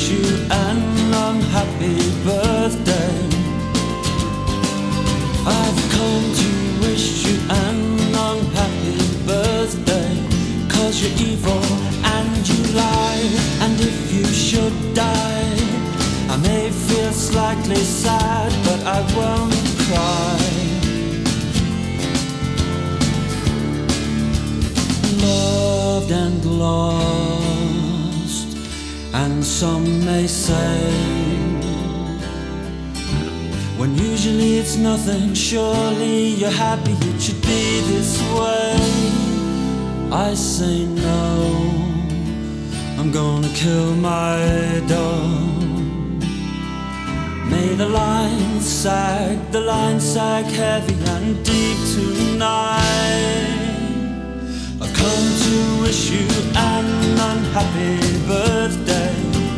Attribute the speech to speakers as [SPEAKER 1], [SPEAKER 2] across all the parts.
[SPEAKER 1] wish you an unhappy birthday. I've come to wish you an unhappy birthday, 'cause you're evil and you lie, and if you should die, I may feel slightly sad, but I won't cry. Loved and lost, and some may say, when usually it's nothing. Surely you're happy, it should be this way. I say no, I'm gonna kill my dog. May the lines sag heavy and deep tonight. I've come to wish you an unhappy birthday.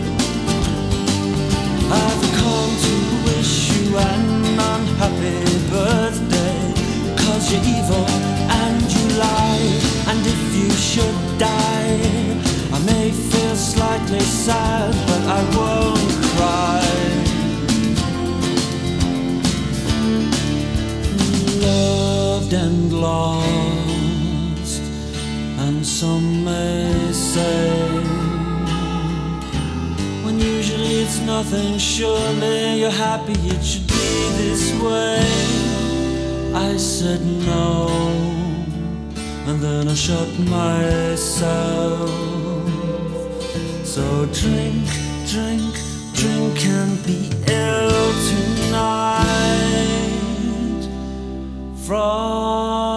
[SPEAKER 1] I've come to wish you an unhappy birthday, 'cause you're evil and you lie, and if you should die, I may feel slightly sad, but I won't cry. Loved and lost, and some may say, when usually it's nothing. Surely you're happy, it should be this way. I said no, and then I shut myself. So drink, drink, drink and be ill tonight. From